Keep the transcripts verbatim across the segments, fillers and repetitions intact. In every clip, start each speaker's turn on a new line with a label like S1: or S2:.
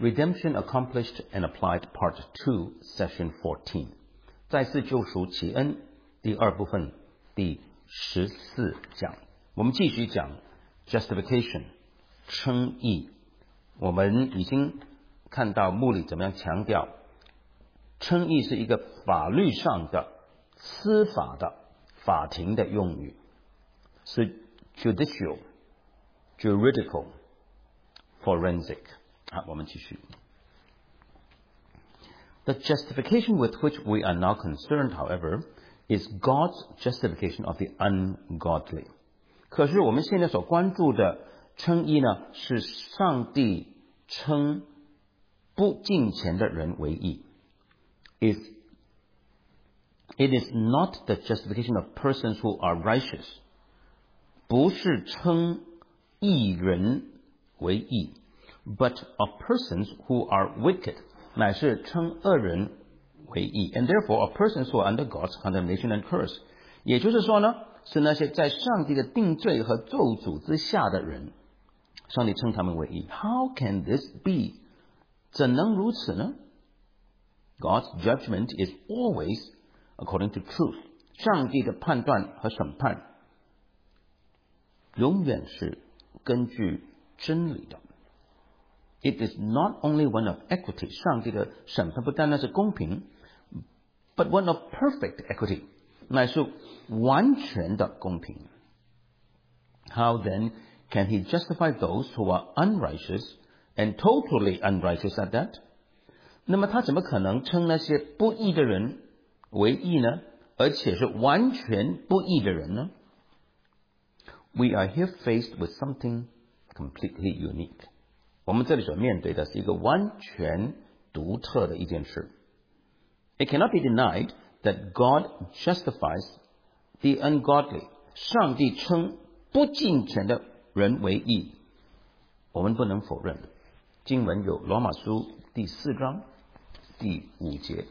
S1: Redemption Accomplished and Applied Part two, Session fourteen. 再次救赎奇恩第二部分第十四讲。我们继续讲 Justification 称义。我们已经看到牧里怎么样强调称义是一个法律上的司法的法庭的用语，是 judicial juridical forensic。好，我们继续。The justification with which we are now concerned, however, is God's justification of the ungodly. 可是我们现在所关注的称义呢，是上帝称不敬虔的人为义。It, it is not the justification of persons who are righteous. 不是称义人为义。But of persons who are wicked, 乃是称恶人为义 and therefore of persons who are under God's condemnation and curse. 也就是说呢，是那些在上帝的定罪和咒诅之下的人，上帝称他们为义。How can this be? 怎能如此呢？ God's judgment is always according to truth. 上帝的判断和审判永远是根据真理的。It is not only one of equity. 上帝的审判不单单是公平 but one of perfect equity. 乃是完全的公平。How then can he justify those who are unrighteous and totally unrighteous at that? 那么他怎么可能称那些不义的人为义呢？而且是完全不义的人呢？ We are here faced with something completely unique. 我们这里所面对的是一个完全独特的一件事。It cannot be denied that God justifies the ungodly. 上帝称不敬虔的人为义，我们不能否认。经文有罗马书第四章第五节，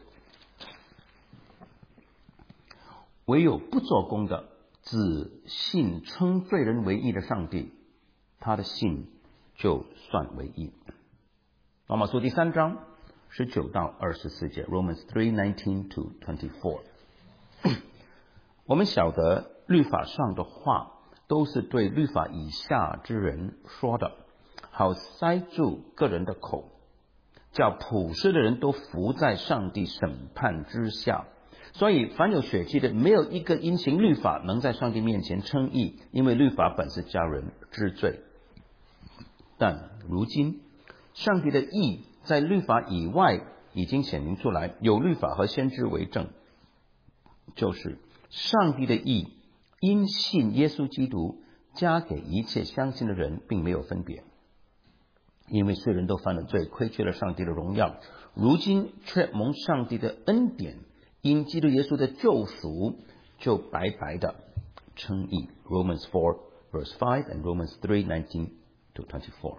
S1: 唯有不做工的，只信称罪人为义的上帝，他的信就算为义。罗马书第三章十九到二十四节 Romans three nineteen to twenty-four。 我们晓得律法上的话都是对律法以下之人说的，好塞住个人的口，叫普世的人都伏在上帝审判之下。所以凡有血气的，没有一个因行律法能在上帝面前称义，因为律法本是叫人知罪。但如今上帝的义在律法以外已经显明出来，有律法和先知为证，就是上帝的义因信耶稣基督加给一切相信的人，并没有分别。因为虽人都犯了罪，亏缺了上帝的荣耀，如今却蒙上帝的恩典，因基督耶稣的救赎，就白白的称义。 Romans four verse five and Romans three nineteen to twenty-four.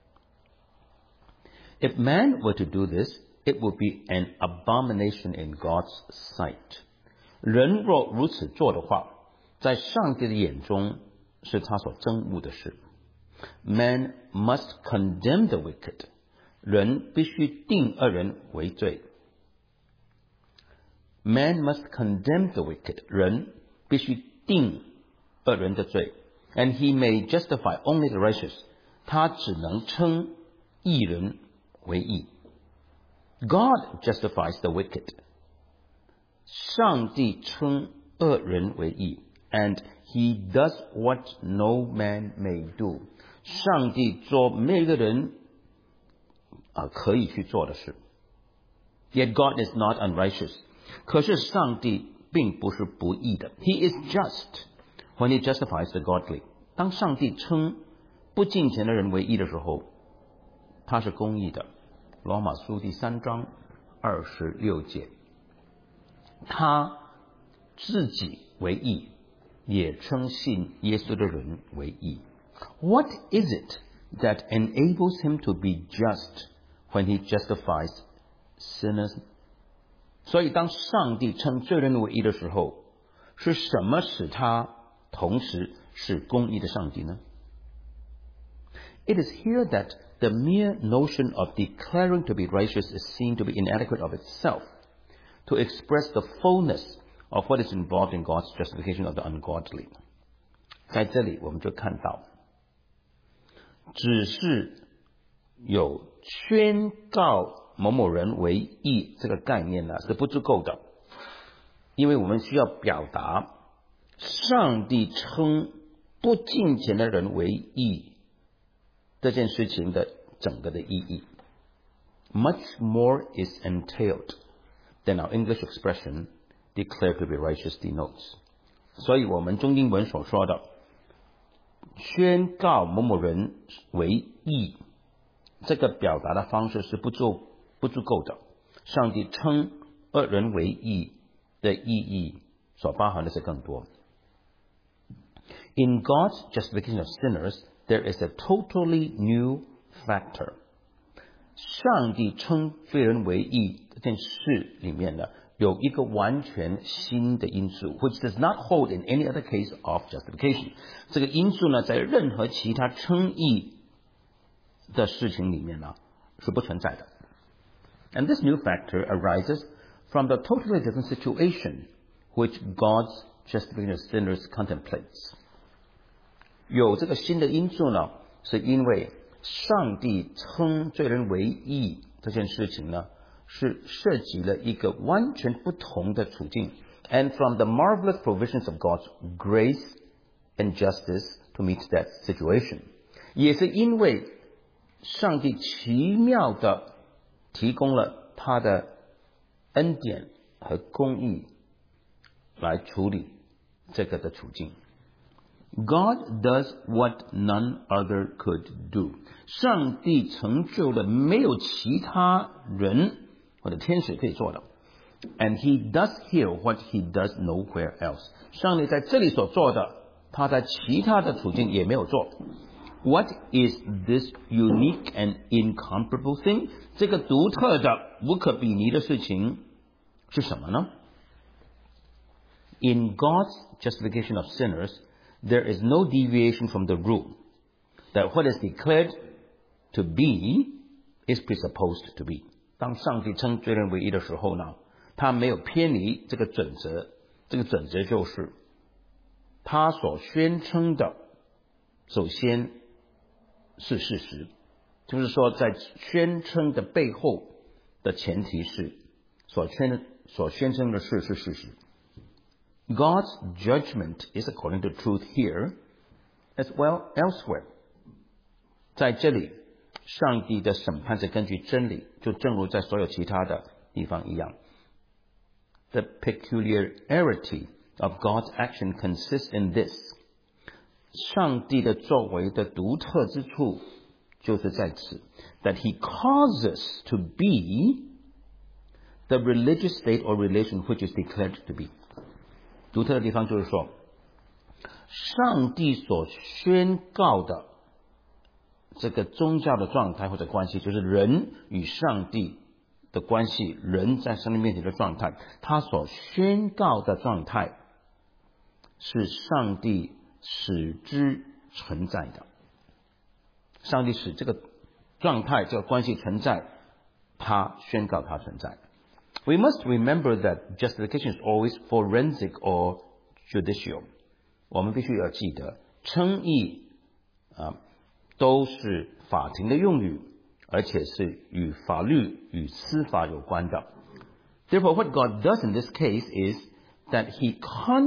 S1: If man were to do this, it would be an abomination in God's sight. 人若如此做的话，在上帝的眼中是他所憎恶的事。Man must condemn the wicked. 人必须定恶人为罪。Man must condemn the wicked. 人必须定恶人的罪。And he may justify only the righteous. 他只能称义人为义。God justifies the wicked. 上帝称恶人为义。And he does what no man may do. 上帝做没有一个人、呃、可以去做的事。Yet God is not unrighteous. 可是上帝并不是不义的。He is just when he justifies the godly. 当上帝称不敬虔的人为义的时候，他是公义的。罗马书第三章二十六节，他自己为义，也称信耶稣的人为义。What is it that enables him to be just when he justifies sinners? 所以当上帝称罪人为义的时候，是什么使他同时是公义的上帝呢？ It is here that the mere notion of declaring to be righteous is seen to be inadequate of itself to express the fullness of what is involved in God's justification of the ungodly. 在这里我们就看到，只是有宣告某某人为义这个概念呢是不足够的，因为我们需要表达上帝称不敬虔的人为义这件事情的整个的意义。Much more is entailed than our English expression declared to be righteous denotes. 所以我们中英文所说的宣告某某人为义，这个表达的方式是不足不足够的。上帝称恶人为义的意义所包含的是更多。In God's justification of sinners, there is a totally new factor. 上帝称罪人为义这件事里面呢，有一个完全新的因素 which does not hold in any other case of justification. 这个因素呢，在任何其他称义的事情里面呢，是不存在的。And this new factor arises from the totally different situation which God's justification of sinners contemplates. 有这个新的因素呢，是因为上帝称罪人为义这件事情呢，是涉及了一个完全不同的处境 and from the marvelous provisions of God's grace and justice to meet that situation. 也是因为上帝奇妙的提供了他的恩典和公义来处理这个的处境。God does what none other could do. 上帝成就了没有其他人或者天使可以做的。And he does here what he does nowhere else. 上帝在这里所做的，他在其他的处境也没有做。What is this unique and incomparable thing? 这个独特的、无可比拟的事情是什么呢？ In God's justification of sinners, there is no deviation from the rule that what is declared to be is presupposed to be. 当上帝称罪人为义的时候呢，他没有偏离这个准则。这个准则就是他所宣称的，首先是事实，就是说在宣称的背后的前提是所宣所宣称的事是事实。God's judgment is according to truth here as well elsewhere. 在这里，上帝的审判是根据真理，就正如在所有其他的地方一样。The peculiarity of God's action consists in this. 上帝的作为的独特之处就是在此 that he causes to be the religious state or relation which is declared to be. 独特的地方就是说，上帝所宣告的这个宗教的状态或者关系，就是人与上帝的关系，人在上帝面前的状态，他所宣告的状态是上帝使之存在的。上帝使这个状态、这个关系存在，他宣告它存在。We must remember that justification is always forensic or judicial. 我们必须要记得，称义啊都是法庭的用语，而且是与法律与司法有关的。Therefore, what God does in this case is that He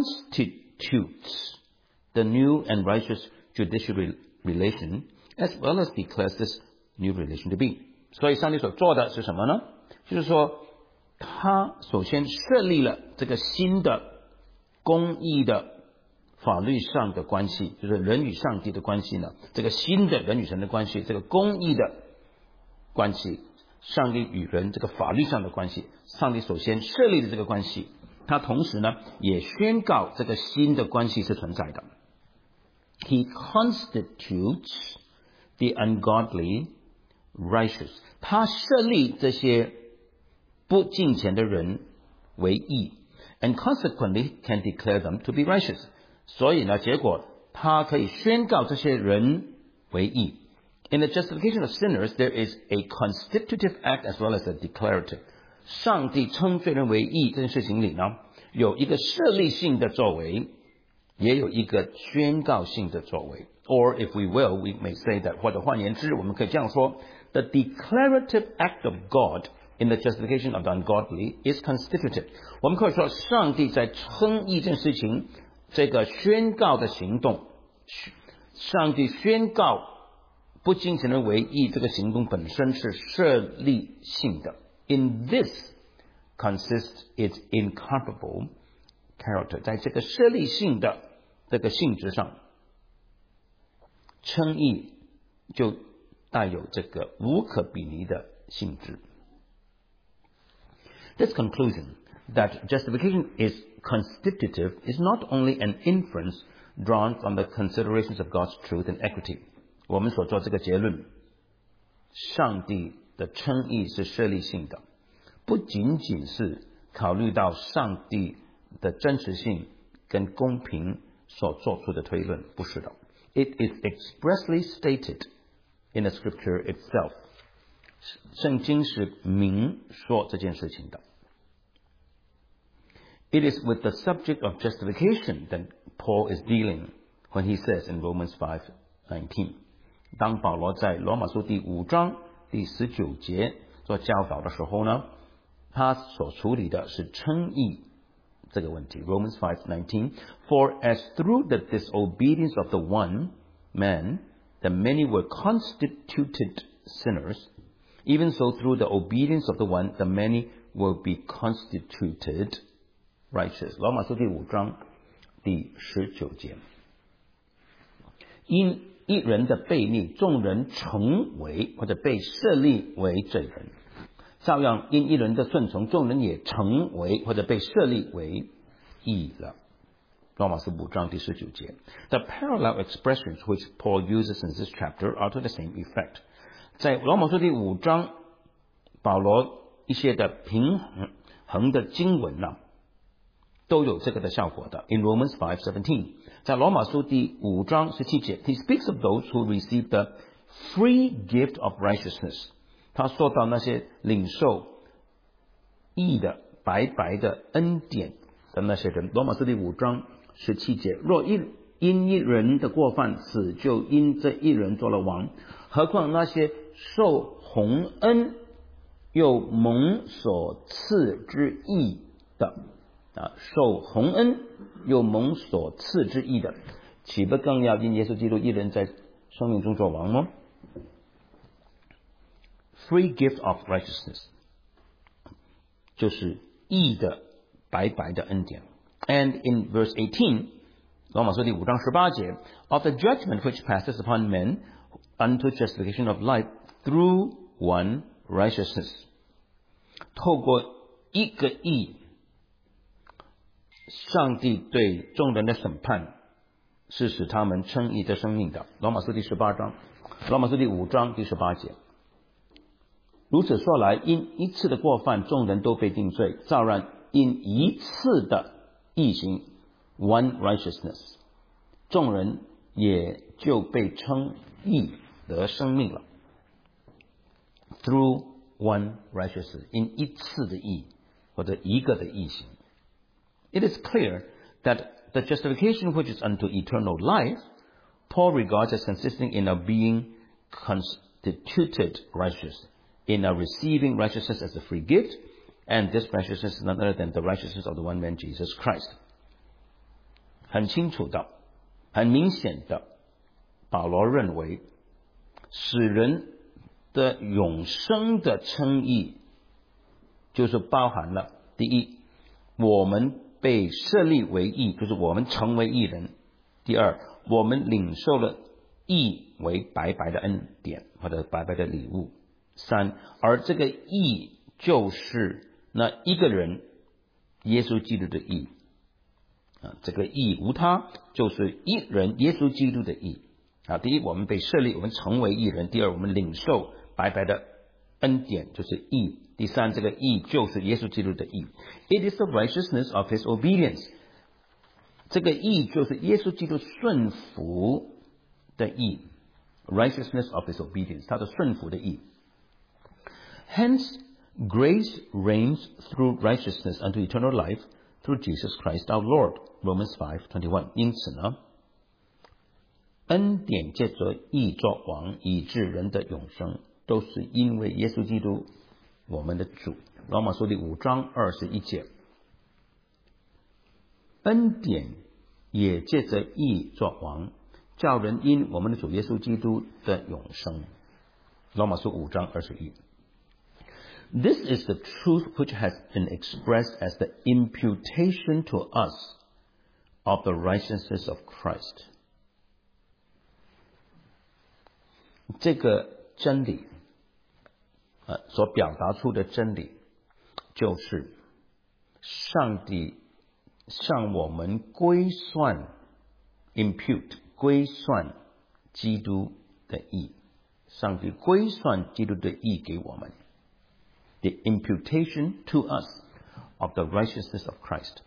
S1: constitutes the new and righteous judicial relation, as well as declares this new relation to be. 所以上帝所做的是什么呢？就是说，他首先设立了这个新的公义的法律上的关系，就是人与上帝的关系呢，这个新的人与神的关系，这个公义的关系，上帝与人这个法律上的关系，上帝首先设立的这个关系，他同时呢也宣告这个新的关系是存在的。He constitutes the ungodly righteous. 他设立这些不敬虔的人为义 and consequently can declare them to be righteous. 所以呢，结果他可以宣告这些人为义 In the justification of sinners, there is a constitutive act as well as a declarative. 上帝称罪人为义这件事情里呢，有一个设立性的作为，也有一个宣告性的作为。Or if we will, we may say that, 或者换言之，我们可以这样说 ：the declarative act of God in the justification of the ungodly is constitutive. 我们可以说，上帝在称义这件事情，这个宣告的行动，上帝宣告不敬虔人为义这个行动本身是设立性的。In this consists its incomparable character. 在这个设立性的这个性质上，称义就带有这个无可比拟的性质。This conclusion that justification is constitutive is not only an inference drawn from the considerations of God's truth and equity. 我们所做这个结论，上帝的称义是设立性的，不仅仅是考虑到上帝的真实性跟公平所做出的推论，不是的。It is expressly stated in the scripture itself. 圣经是明说这件事情的。It is with the subject of justification that Paul is dealing when he says in Romans five nineteen. 当保罗在罗马书第五章第十九节做教导的时候呢，他所处理的是称义这个问题。Romans five nineteen. For as through the disobedience of the one man, the many were constituted sinners, even so through the obedience of the one, the many will be constituted righteous. 罗马书第五章第十九节。因一人的悖逆，众人成为或者被设立为罪人。照样因一人的顺从，众人也成为或者被设立为义了。罗马书五章第十九节。The parallel expressions which Paul uses in this chapter are to the same effect. 在罗马书第五章，保罗一些的平衡的经文呢、啊，都有这个的效果的。In Romans five seventeen. 在罗马书第五章十七节 ，He speaks of those who receive the free gift of righteousness. 他说到那些领受义的白白的恩典的那些人。罗马书第五章十七节，若一因一人的过犯死，就因这一人做了王，何况那些受洪恩又蒙所赐之义的啊，受洪恩又蒙所赐之义的，岂不更要因耶稣基督一人在生命中做王吗？ Free gift of righteousness 就是义的白白的恩典。And in verse eighteen, 罗马书第五章十八节 of the judgment which passes upon men unto justification of life through one righteousness. 透过一个义，上帝对众人的审判是使他们称义的生命的。罗马书第十八章，罗马书第五章第十八节。如此说来，因一次的过犯，众人都被定罪；照然因一次的义行 ，one righteousness， 众人也就被称义得生命了。Through one righteousness， 因一次的义或者一个的义行。It is clear that the justification which is unto eternal life, Paul regards as consisting in our being constituted righteous, in our receiving righteousness as a free gift, and this righteousness is none other than the righteousness of the one man Jesus Christ. 很清楚的，很明显的，保罗认为，使人的永生的称义，就是包含了第一，我们被设立为义，就是我们成为义人；第二，我们领受了义为白白的恩典或者白白的礼物；三，而这个义就是那一个人耶稣基督的义啊，这个义无他，就是一人耶稣基督的义啊。第一，我们被设立，我们成为义人；第二，我们领受白白的恩典，就是义；第三，这个义就是耶稣基督的义。It is the righteousness of his obedience. 这个义就是耶稣基督顺服的义 righteousness of his obedience， 他的顺服的义。Hence, grace reigns through righteousness unto eternal life through Jesus Christ our Lord. Romans five twenty-one. 因此呢，恩典借着义作王，以致人的永生，都是因为耶稣基督我们的主。罗马书第五章二十一节。恩典也借着义作王，叫人因我们的主耶稣基督的永生。罗马书五章二十一。This is the truth which has been expressed as the imputation to us of the righteousness of Christ. 这个真理，呃，所表达出的真理，就是上帝向我们归算 impute 归算基督的义，上帝归算基督的义给我们。The imputation to us of the righteousness of Christ.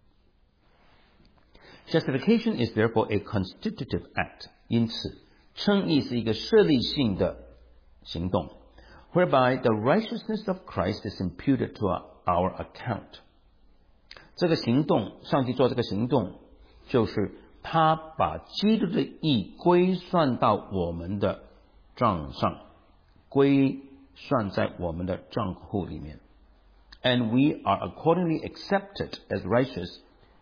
S1: Justification is therefore a constitutive act. 因此，称义是一个设立性的行动 ，whereby the righteousness of Christ is imputed to our account. 这个行动，上帝做这个行动，就是他把基督的义归算到我们的账上，归算在我们的账户里面。And we are accordingly accepted as righteous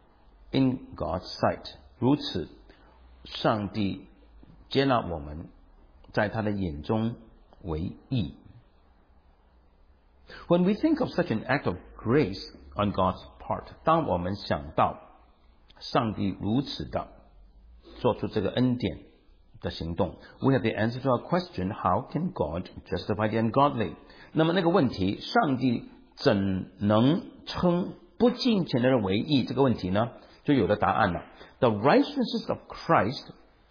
S1: in God's sight. 如此，上帝接纳我们，在他的眼中为义。When we think of such an act of grace on God's part, 当我们想到上帝如此的做出这个恩典的行动， we have the answer to our question, how can God justify the ungodly? 那么那个问题，上帝怎能称不敬虔的人为义？这个问题呢，就有了答案了。The righteousness of Christ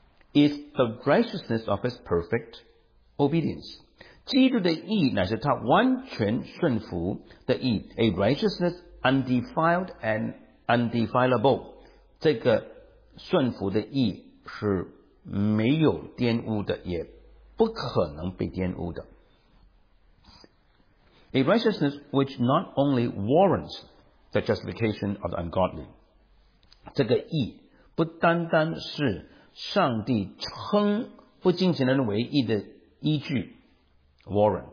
S1: is the righteousness of his perfect obedience. 基督的义乃是他完全顺服的义 ，a righteousness undefiled and undefilable. 这个顺服的义是没有玷污的，也不可能被玷污的。A righteousness which not only warrants the justification of the ungodly. 这个义不单单是上帝称不敬虔人为义的依据 warrant,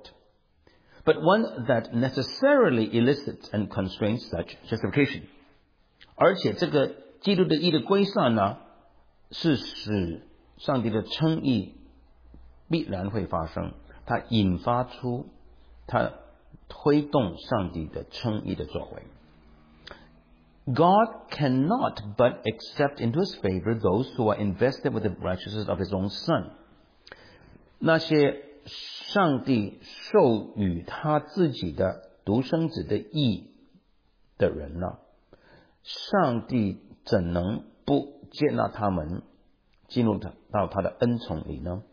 S1: but one that necessarily elicits and constrains such justification. 而且这个基督的义的归算呢，是使上帝的称义必然会发生，它引发出，它推动上帝的称义的作为。God cannot but accept into his favor those who are invested with the righteousness of his own son. 那些上帝授予他自己的独生子的义的人呢，上帝怎能不接纳他们进入到他的恩宠里呢？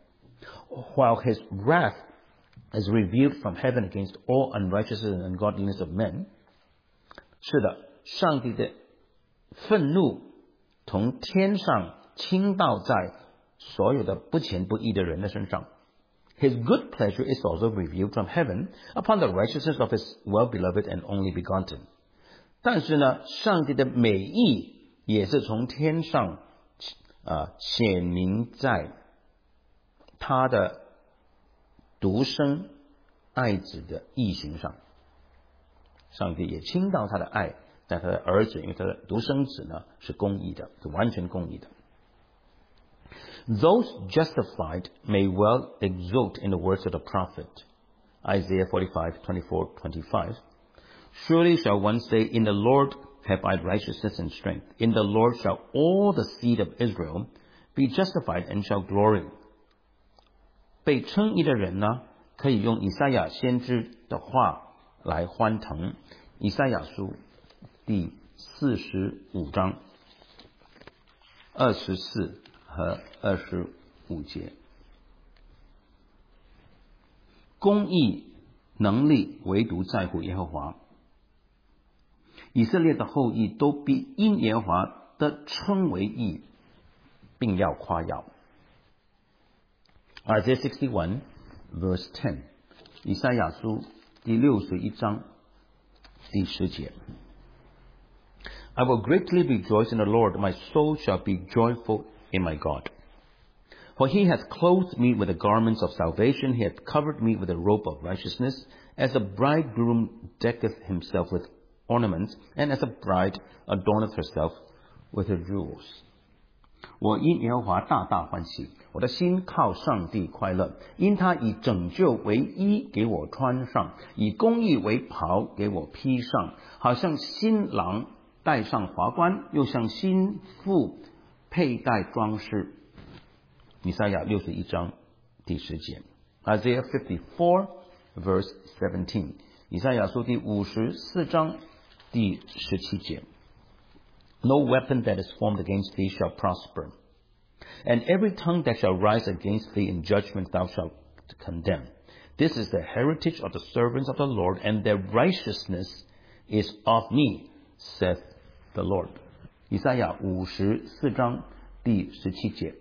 S1: While his wrath is revealed from heaven against all unrighteousness and ungodliness of men. 是的，上帝的愤怒从天上倾倒在所有的不虔不义的人的身上。His good pleasure is also revealed from heaven upon the righteousness of his well-beloved and only begotten. 但是呢，上帝的美意也是从天上啊显明在他的独生爱子的义行上。上帝也倾倒他的爱在他的儿子，因为他的独生子呢是公义的，是完全公义的。Those justified may well exult in the words of the prophet, Isaiah forty-five, twenty-four, twenty-five. Surely shall one say, In the Lord have I righteousness and strength. In the Lord shall all the seed of Israel be justified and shall glory. 被称义的人呢，可以用以赛亚先知的话来欢腾。以赛亚书第四十五章二十四和二十五节，公义能力唯独在乎耶和华，以色列的后裔都必因耶和华的称为义，并要夸耀。 Isaiah sixty-one verse ten， 以赛亚书第六十一章第十节。I will greatly rejoice in the Lord. My soul shall be joyful in my God. For he hath clothed me with the garments of salvation. He hath covered me with a robe of righteousness, as a bridegroom decketh himself with ornaments, and as a bride adorneth herself with her jewels. 我因耶和华大大欢喜，我的心靠上帝快乐，因他以拯救为衣给我穿上，以公义为袍给我披上，好像新郎戴上华冠，又像新妇佩戴装饰。以赛亚六十一章第十节。 Isaiah fifty-four verse seventeen， 以赛亚书第五十四章第十七节。No weapon that is formed against thee shall prosper, and every tongue that shall rise against thee in judgment thou shalt condemn. This is the heritage of the servants of the Lord, and their righteousness is of me, saith the Lord. 以赛亚五十四章第十七节。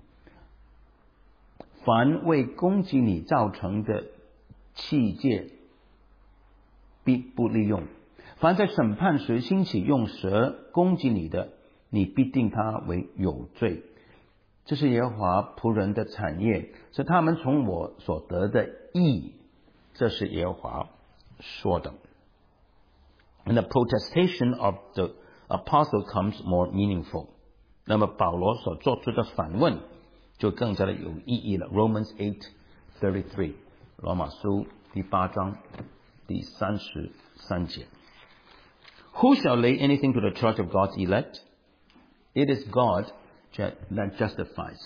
S1: 凡为攻击你造成的器械，必不利用。凡在审判时兴起用蛇攻击你的，你必定他为有罪。这是耶和华仆人的产业，是他们从我所得的义。这是耶和华说的。And the protestation of the apostle comes more meaningful. 那么保罗所做出的反问就更加的有意义了。Romans eight thirty-three， 罗马书第八章第三十三节。Who shall lay anything to the charge of God's elect? It is God that justifies.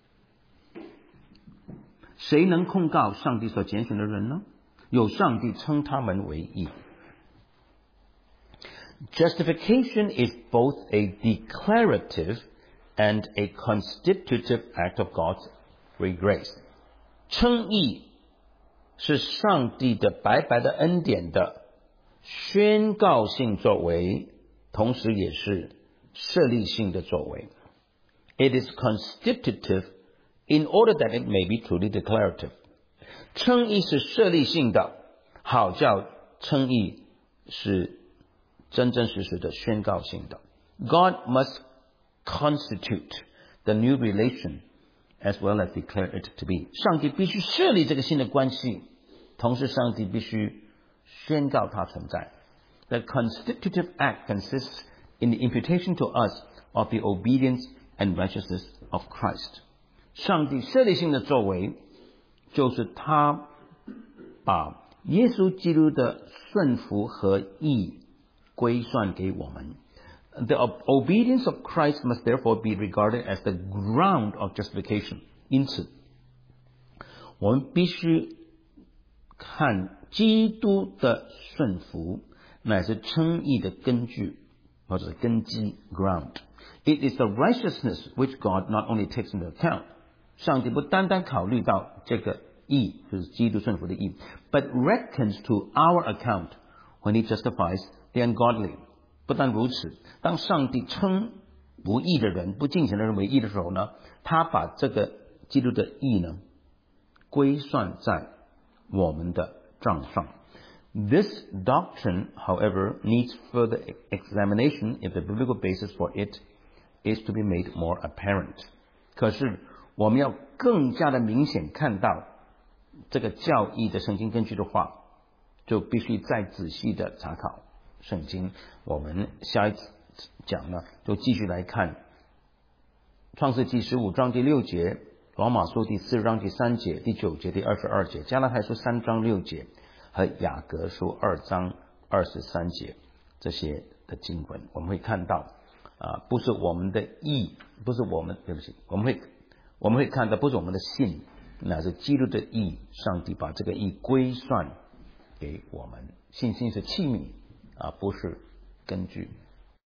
S1: 谁能控告上帝所拣选的人呢？有上帝称他们为义。Justification is both a declarative and a constitutive act of God's free grace. 称义是上帝的白白的恩典的宣告性作为，同时也是设立性的作为。It is constitutive in order that it may be truly declarative. 称义是设立性的，好叫称义是真真实实的宣告性的。God must constitute the new relation as well as declare it to be. 上帝必须设立这个新的关系，同时上帝必须宣告它存在。The constitutive act consists in the imputation to us of the obedience and righteousness of Christ. 上帝设立性的作为，就是他把耶稣基督的顺服和义归算给我们。The obedience of Christ must therefore be regarded as the ground of justification. 因此，我们必须看基督的顺服乃是称义的根据或者是根基 ground. It is the righteousness which God not only takes into account. 上帝不单单考虑到这个义，就是基督顺服的义 but reckons to our account when he justifies the ungodly. 不但如此，当上帝称不义的人、不敬虔的人为义的时候呢，他把这个基督的义呢归算在我们的账上。This doctrine, however, needs further examination if the biblical basis for it is to be made more apparent. 可是我们要更加的明显看到这个教义的圣经根据的话，就必须再仔细的查考圣经。我们下一次讲呢，就继续来看创世纪十五章第六节，罗马书第四章第三节、第九节、第二十二节，加拉太书三章六节和雅各书二章二十三节这些的经文。我们会看到啊，不是我们的义，不是我们，对不起，我们会我们会看到不是我们的信，乃是基督的义，上帝把这个义归算给我们。信心是器皿啊，不是根据。